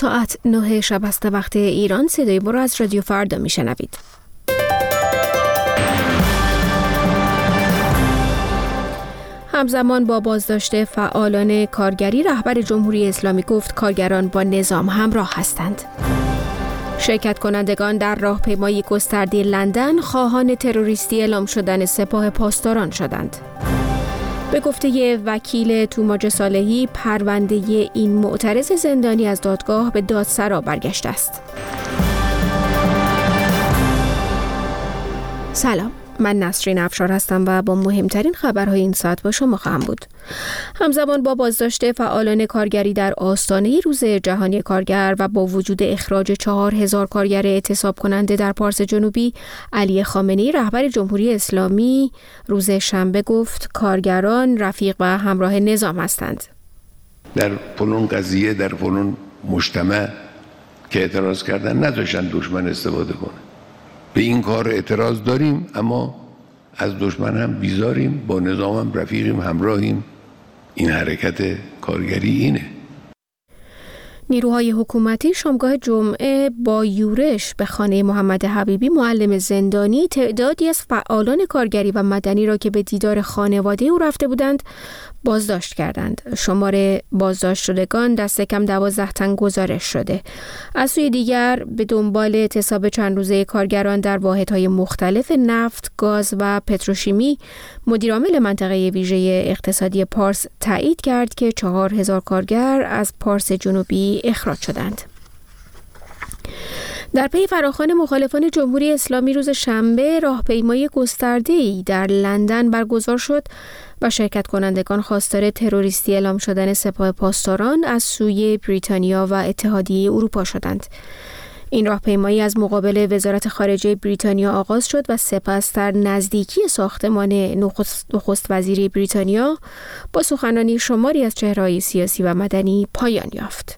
ساعت 9 شب است وقت ایران. صدای ما را از رادیو فردا میشنوید. همزمان با بازداشت فعالان کارگری، رهبر جمهوری اسلامی گفت کارگران با نظام همراه هستند. شرکت کنندگان در راهپیمایی گسترده لندن خواهان تروریستی اعلام شدن سپاه پاسداران شدند. به گفته وکیل توماج صالحی، پرونده این معترض زندانی از دادگاه به دادسرا برگشته است. سلام، من نسرین افشار هستم و با مهمترین خبرهای این ساعت با شما خواهم بود. همزمان با بازداشت فعالان کارگری در آستانه روز جهانی کارگر و با وجود اخراج 4000 کارگر اعتصاب کننده در پارس جنوبی، علی خامنه‌ای رهبر جمهوری اسلامی روز شنبه گفت کارگران رفیق و همراه نظام هستند. در فلان قضیه، در فلان مجتمع که اعتراض کردن نذاشتن دشمن استفاده کنه. به این کار اعتراض داریم، اما از دشمن هم بیزاریم، با نظام هم رفیقیم، همراهیم. این حرکت کارگری اینه. نیروهای حکومتی شامگاه جمعه با یورش به خانه محمد حبیبی، معلم زندانی، تعدادی از فعالان کارگری و مدنی را که به دیدار خانواده او رفته بودند بازداشت کردند. شمار بازداشت شدگان دست کم 12 تن گزارش شده. از سوی دیگر به دنبال اعتصاب چند روزه کارگران در واحدهای مختلف نفت، گاز و پتروشیمی، مدیرعامل منطقه ویژه اقتصادی پارس تایید کرد که 4000 کارگر از پارس جنوبی اخراج شدند. در پی فراخوان مخالفان جمهوری اسلامی روز شنبه راهپیمایی گسترده‌ای در لندن برگزار شد و شرکت کنندگان خواستار تروریستی اعلام شدن سپاه پاسداران از سوی بریتانیا و اتحادیه اروپا شدند. این راهپیمایی از مقابل وزارت خارجه بریتانیا آغاز شد و سپس در نزدیکی ساختمان نخست وزیری بریتانیا با سخنرانی شماری از چهره‌های سیاسی و مدنی پایان یافت.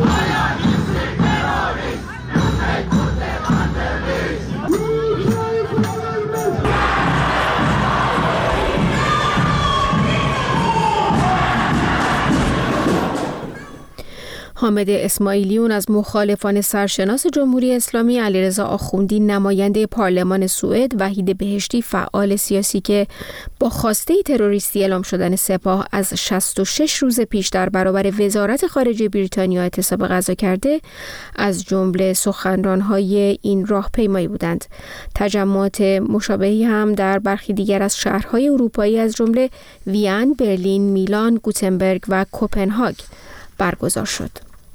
حامد اسماعیلیون از مخالفان سرشناس جمهوری اسلامی، علیرضا آخوندی نماینده پارلمان سوئد، وحید بهشتی فعال سیاسی که با خواسته تروریستی اعلام شدن سپاه از 66 روز پیش در برابر وزارت خارجه بریتانیا اعتصاب غذا کرده، از جمله سخنران‌های این راهپیمایی بودند. تجمعات مشابهی هم در برخی دیگر از شهرهای اروپایی از جمله وین، برلین، میلان، گوتنبرگ و کوپنهاگ برگزار شد.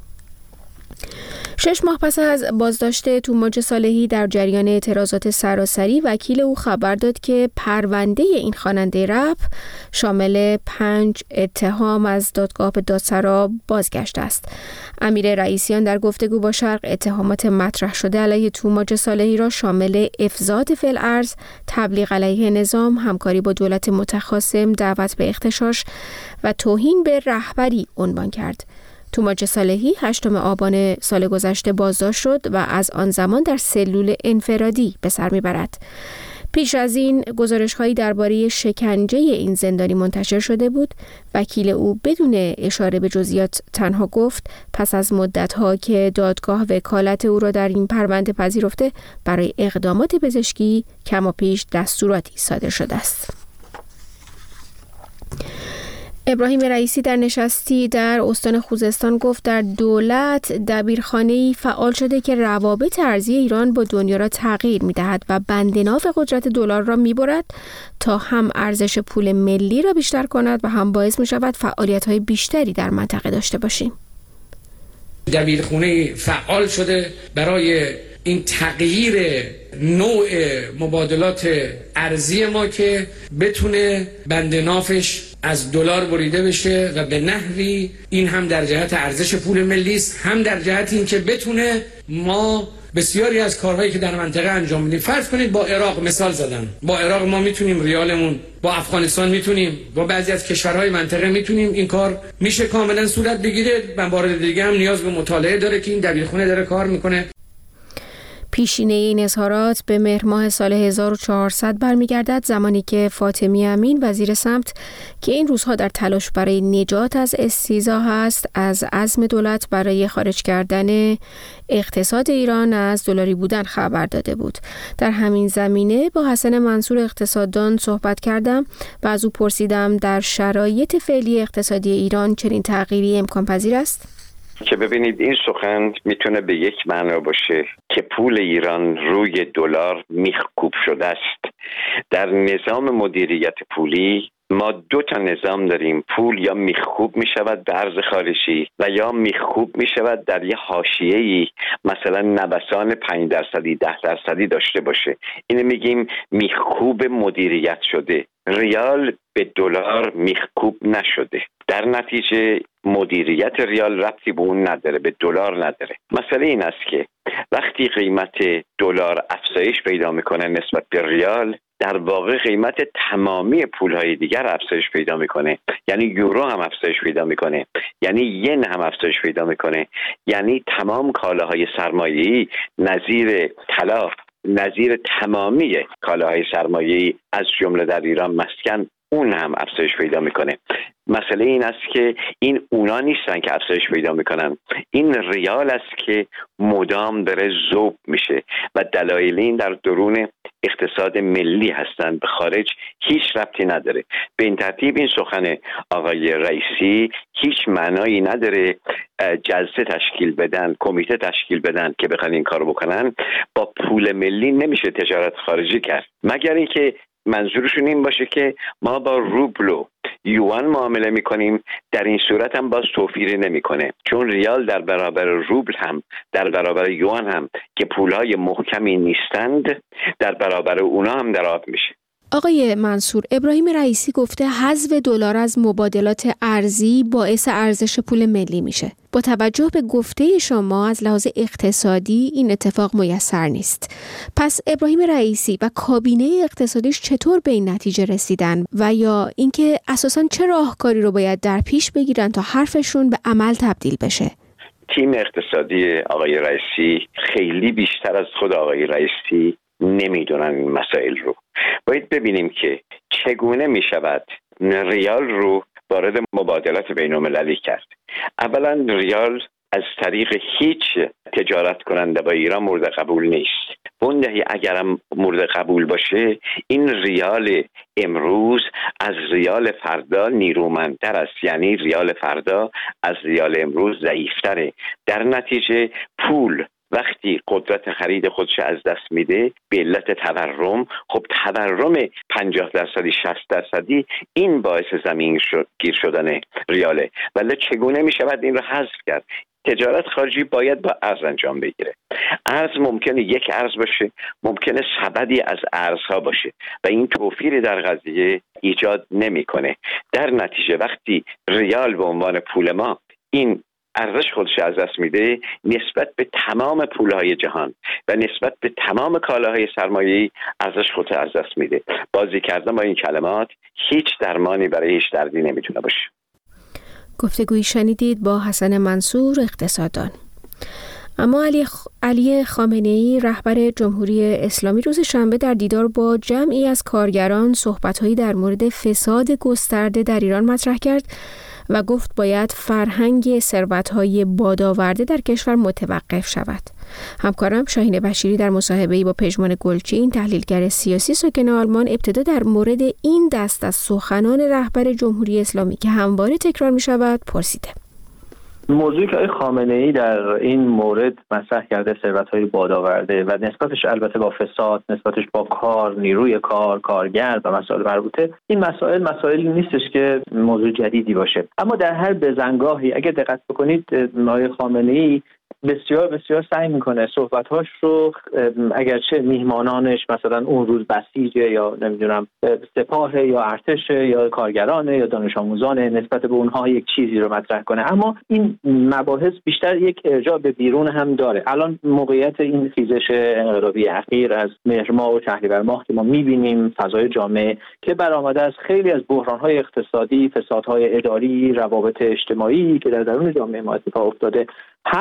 6 ماه پس از بازداشت توماج صالحی در جریان اعتراضات سراسری، وکیل او خبر داد که پرونده این خواننده رپ شامل 5 اتهام از دادگاه به دادسرا بازگشته است. امیر رئیسیان در گفتگو با شرق اتهامات مطرح شده علیه توماج صالحی را شامل افزاد فی‌الارض، تبلیغ علیه نظام، همکاری با دولت متخاصم، دعوت به اغتشاش و توهین به رهبری عنوان کرد. توماج صالحی 8 آبان سال گذشته بازداشت شد و از آن زمان در سلول انفرادی به سر میبرد. پیش از این گزارش‌هایی درباره شکنجه این زندانی منتشر شده بود. وکیل او بدون اشاره به جزئیات تنها گفت پس از مدت‌ها که دادگاه وکالت او را در این پرونده پذیرفته، برای اقدامات پزشکی کماپیش دستوراتی صادر شده است. ابراهیم رئیسی در نشستی در استان خوزستان گفت در دولت دبیرخانه‌ای فعال شده که روابط ارزی ایران با دنیا را تغییر می‌دهد و بندناف قدرت دلار را می‌برد تا هم ارزش پول ملی را بیشتر کند و هم باعث می‌شود فعالیت‌های بیشتری در منطقه داشته باشیم. دبیرخانه فعال شده برای این تغییر نوع مبادلات ارزی ما که بتونه بندنافش از دلار بریده بشه و به نحوی این هم در جهت ارزش پول ملی است، هم در جهت این که بتونه ما بسیاری از کارهایی که در منطقه انجام میدیم، فرض کنید با عراق مثال زدن، با عراق ما میتونیم ریالمون، با افغانستان میتونیم، با بعضی از کشورهای منطقه میتونیم، این کار میشه کاملا صورت بگیره. من بار دیگه هم نیاز به مطالعه داره که این دبیرخونه داره کار میکنه. پیشینه این اظهارات به مهر ماه سال 1400 برمیگردد، زمانی که فاطمی امین وزیر سمت که این روزها در تلاش برای نجات از استیضاح است، از عزم دولت برای خارج کردن اقتصاد ایران از دلاری بودن خبر داده بود. در همین زمینه با حسن منصور اقتصاددان صحبت کردم و از او پرسیدم در شرایط فعلی اقتصادی ایران چنین تغییری امکان پذیر است؟ که ببینید این سخن میتونه به یک معنا باشه که پول ایران روی دلار میخکوب شده است. در نظام مدیریت پولی ما دو تا نظام داریم، پول یا میخکوب میشود به ارز خارجی و یا میخکوب میشود در یه حاشیه‌ای، مثلا نوسان 5% 10% داشته باشه. اینو میگیم میخکوب مدیریت شده. ریال به دلار میخکوب نشده، در نتیجه مدیریت ریال ربطی به اون نداره، به دلار نداره. مسئله این است که وقتی قیمت دلار افزایش پیدا میکنه نسبت به ریال، در واقع قیمت تمامی پولهای دیگر افزایش پیدا میکنه. یعنی یورو هم افزایش پیدا میکنه، یعنی ین هم افزایش پیدا میکنه، یعنی تمام کالاهای سرمایه‌ای نظیر طلا، نظیر تمامی کالاهای سرمایه‌ای از جمله در ایران مسکن، اون هم افزایش پیدا میکنه. مسئله این است که این اونا نیستن که افزایش پیدا میکنن، این ریال است که مدام داره ذوب میشه و دلایل این در درون اقتصاد ملی هستند، به خارج هیچ ربطی نداره. به این ترتیب این سخن آقای رئیسی هیچ معنایی نداره. جلسه تشکیل بدن، کمیته تشکیل بدن که بخوان این کارو بکنن. با پول ملی نمیشه تجارت خارجی کرد، مگر اینکه منظورشون این باشه که ما با روبل و یوان معامله میکنیم. در این صورت هم باز توفیری نمیکنه، چون ریال در برابر روبل هم در برابر یوان هم که پولهای محکمی نیستند، در برابر اونا هم در آب میشه. آقای منصور، ابراهیم رئیسی گفته حذف دلار از مبادلات ارزی باعث ارزش پول ملی میشه. با توجه به گفته شما از لحاظ اقتصادی این اتفاق میسر نیست. پس ابراهیم رئیسی و کابینه اقتصادیش چطور به این نتیجه رسیدن و یا اینکه اساساً چه راهکاری رو باید در پیش بگیرن تا حرفشون به عمل تبدیل بشه؟ تیم اقتصادی آقای رئیسی خیلی بیشتر از خود آقای رئیسی نمیدونن این مسائل رو. باید ببینیم که چگونه میشود ریال رو وارد مبادلات بین‌المللی کرد. اولا ریال از طریق هیچ تجارت کننده با ایران مورد قبول نیست. بنده اگرم مورد قبول باشه، این ریال امروز از ریال فردا نیرومندتر است، یعنی ریال فردا از ریال امروز ضعیفتره. در نتیجه پول وقتی قدرت خرید خودش از دست میده به علت تورم، خب تورم 50% 60% این باعث زمین گیر شدن ریاله. ولی چگونه میشود این رو حذف کرد؟ تجارت خارجی باید با ارز انجام بگیره. ارز ممکنه یک ارز باشه، ممکنه سبدی از ارزها باشه و این توفیری در قضیه ایجاد نمیکنه. در نتیجه وقتی ریال به عنوان پول ما این ارزش خودش از دست میده نسبت به تمام پولهای جهان و نسبت به تمام کالاهای سرمایه‌ای ارزش خودش از دست میده. بازی کردن با این کلمات هیچ درمانی برای هیچ دردی نمیتونه باشه. گفتگویی شنیدید با حسن منصور اقتصاددان. اما علی خامنه‌ای رهبر جمهوری اسلامی روز شنبه در دیدار با جمعی از کارگران صحبت‌هایی در مورد فساد گسترده در ایران مطرح کرد و گفت باید فرهنگ ثروت‌های بادآورده در کشور متوقف شود. همکارم شاهین بشیری در مصاحبه‌ای با پژمان گلچین تحلیلگر سیاسی ساکن آلمان ابتدا در مورد این دست از سخنان رهبر جمهوری اسلامی که همواره تکرار می‌شود پرسیده. موضوعی که آقای خامنه‌ای در این مورد مطرح کرده، ثروت‌های بادآورده و نسبتش البته با فساد، نسبتش با کار، نیروی کار، کارگر و مسائل مربوطه، این مسائلی نیستش که موضوع جدیدی باشه. اما در هر بزنگاهی اگه دقت بکنید آقای خامنه‌ای بسیار بسیار سعی میکنه صحبت‌هاش رو، اگرچه میهمانانش مثلا اون روز بسیجه یا نمیدونم سپاه یا ارتش یا کارگرانه یا دانش آموزانه، نسبت به اونها یک چیزی رو مطرح کنه، اما این مباحث بیشتر یک ارجاع به بیرون هم داره. الان موقعیت این خیزش انقلابی اخیر از مهر ماه و شهریور ماه که ما میبینیم فضای جامعه که برآمده از خیلی از بحران‌های اقتصادی، فسادهای اداری، روابط اجتماعی که در درون جامعه ما اتفاق افتاده هست،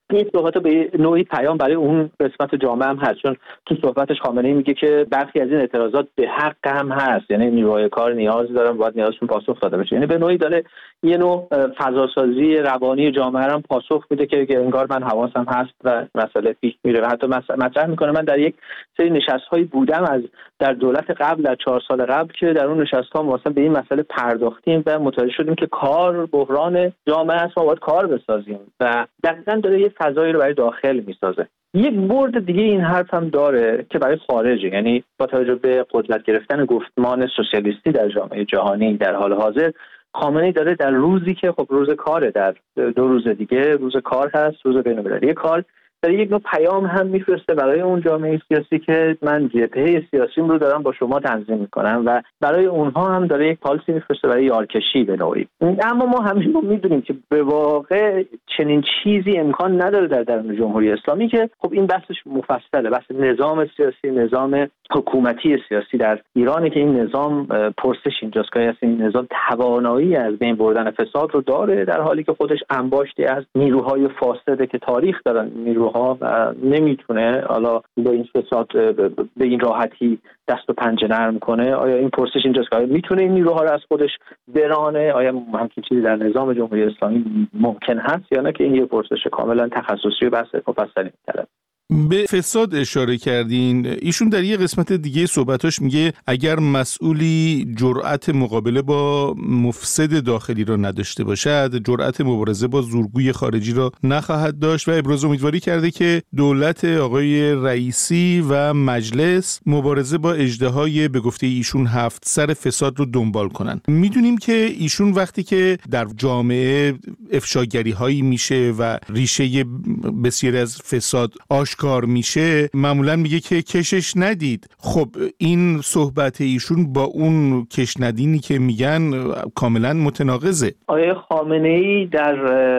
این صحبت به نوعی پیام برای اون قسمت جامعه هم هست، چون تو صحبتش خامنه‌ای میگه که برخی از این اعتراضات به حق هم هست، یعنی نیروهای کار نیاز دارن، باید نیازشون پاسخ داده بشه. یعنی به نوعی داره یه نوع فضاسازی روانی جامعه هم پاسخ میده که انگار من حواسم هست و مسئله پیش میره. و حتی مطرح میکنه من در یک سری نشست‌هایی بودم از در دولت قبل، در 4 سال قبل، که در اون نشست‌ها مثلا به این مسئله پرداختیم و متوجه شدیم که کار بحران جامعه است، ما باید کار بسازیم و دقیقاً داره یه فضایی رو برای داخل میسازه. یک برد دیگه این حرف هم داره که برای خارجه، یعنی با توجه به قدرت گرفتن گفتمان سوسیالیستی در جامعه جهانی در حال حاضر، خامنه‌ای داره در روزی که خب روز کاره، در 2 روز دیگه روز کار هست، روز بین‌المللی کار، داره یک نوع پیام هم میفرسته برای اون جامعه سیاسی که من جبهه سیاسیم رو دارم با شما تنظیم میکنم و برای اونها هم داره یک پالیسی میفرسته برای یارکشی به نوعی. اما ما همین میدونیم که به واقع چنین چیزی امکان نداره در درون جمهوری اسلامی، که خب این بحثش مفصله، بحث نظام سیاسی، نظام حکومتی سیاسی در ایرانه که این نظام پرسش اینجاست که این نظام توانایی از بین بردن فساد رو داره، در حالی که خودش انباشتی از نیروهای فاسده که تاریخ دارن نیروها و نمیتونه حالا با این فساد به این راحتی دست و پنجه نرم کنه. آیا این پرسش اینجاست که آیا میتونه این نیروها رو از خودش برانه؟ آیا همچین چیزی در نظام جمهوری اسلامی ممکن هست یا نه؟ که این یه پرسش کاملا تخصصی و بحث مفصلی می‌طلبه. به فساد اشاره کردین. ایشون در یه قسمت دیگه صحبتاش میگه اگر مسئولی جرأت مقابله با مفسد داخلی را نداشته باشد، جرأت مبارزه با زورگوی خارجی را نخواهد داشت و ابراز امیدواری کرده که دولت آقای رئیسی و مجلس مبارزه با اژدهای به گفته ایشون 7 سر فساد رو دنبال کنن. میدونیم که ایشون وقتی که در جامعه افشاگری هایی میشه و ریشه بسیاری از فساد کار میشه، معمولا میگه که کشش ندید. خب این صحبت ایشون با اون کش ندینی که میگن کاملا متناقضه. آقای خامنه‌ای در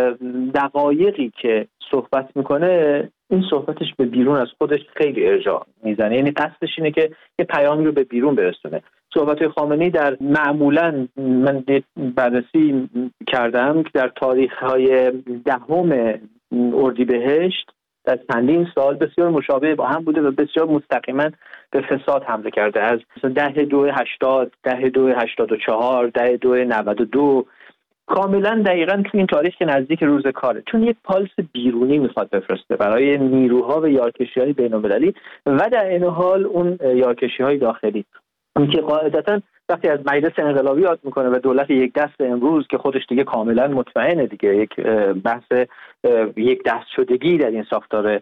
دقایقی که صحبت میکنه، این صحبتش به بیرون از خودش خیلی ارجاع میزنه، یعنی قصدش اینه که یه پیامی رو به بیرون برسونه. صحبت خامنه‌ای در معمولا من بررسی کردم که در تاریخ‌های 10 اردیبهشت در چندین سال بسیار مشابه با هم بوده و بسیار مستقیما به فساد حمله کرده. از 10/2/80، 10/2/84، 10/2/92 کاملا دقیقاً تو این تاریخ که نزدیک روز کاره، چون یک پالس بیرونی میخواد بفرسته برای نیروها و یارکشی‌های بین‌المللی و در این حال اون یارکشی‌های داخلی، اون که قاعدتاً وقتی از مجلس انقلابی یاد میکنه و دولت یک دست امروز که خودش دیگه کاملا مطمئنه دیگه یک بحث یک دست شدگی در این ساختار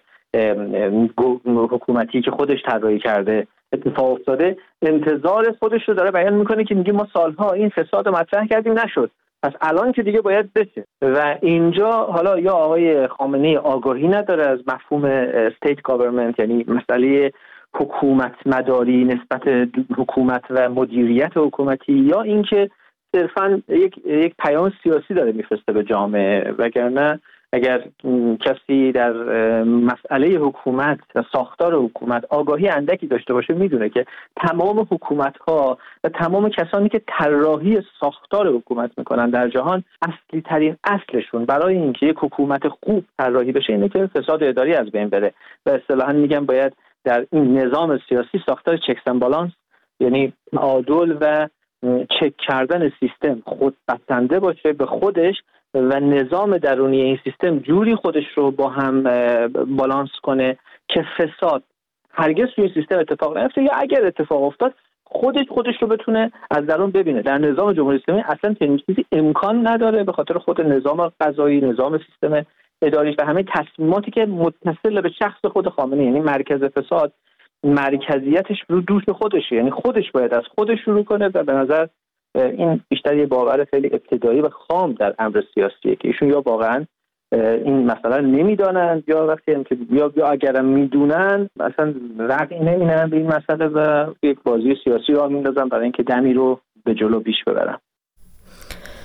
حکومتی که خودش طراحی کرده اتفاق افتاده، انتظار خودش رو داره بیان میکنه که میگه ما سالها این فساد رو مطرح کردیم نشد، پس الان که دیگه باید بشه. و اینجا حالا یا آقای خامنه‌ای آگاهی نداره از مفهوم استیت گاورمنت، یعنی مسئله حکومت مداری نسبت حکومت و مدیریت حکومتی، یا اینکه صرفاً یک پیام سیاسی داره میفرسته به جامعه. وگرنه اگر کسی در مسئله حکومت و ساختار حکومت آگاهی اندکی داشته باشه، میدونه که تمام حکومت‌ها و تمام کسانی که طراحی ساختار حکومت میکنن در جهان، اصلی ترین اصلشون برای اینکه یک حکومت خوب طراحی بشه اینه که فساد اداری از بین بره. و اصطلاحاً میگم باید در این نظام سیاسی ساختار چکس اند بالانس، یعنی تعادل و چک کردن سیستم خود بسنده باشه به خودش و نظام درونی این سیستم جوری خودش رو با هم بالانس کنه که فساد هرگز توی سیستم اتفاق نیفته، یا اگر اتفاق افتاد خودش رو بتونه از درون ببینه. در نظام جمهوری اسلامی اصلا چنین چیزی امکان نداره، به خاطر خود نظام قضایی، نظام سیستم اداری و همه تصمیماتی که متصل به شخص خود خامنه‌ای، یعنی مرکز فساد مرکزیتش رو دوش خودشه، یعنی خودش باید از خودش شروع کنه. و به نظر این بیشتر یه باور خیلی ابتدایی و خام در امر سیاسیه که ایشون یا واقعا این مسئله نمیدونن، یا وقتی که یا اگرم میدونن اصلا رقی نمیدن به این مسئله و یک بازی سیاسی رو میندازن برای اینکه دمی رو به جلو پیش ببرن.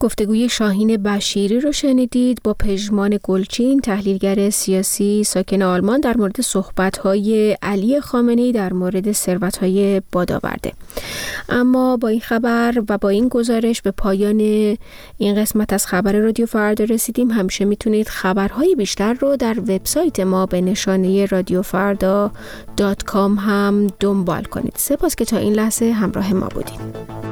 گفتگوی شاهین بشیری رو شنیدید با پژمان گلچین، تحلیلگر سیاسی ساکن آلمان، در مورد صحبت‌های علی خامنه‌ای در مورد ثروت‌های بادآورده. اما با این خبر و با این گزارش به پایان این قسمت از خبر رادیو فردا رسیدیم. همیشه میتونید خبرهای بیشتر رو در وبسایت ما به نشانه radiofarda.com هم دنبال کنید. سپاس که تا این لحظه همراه ما بودید.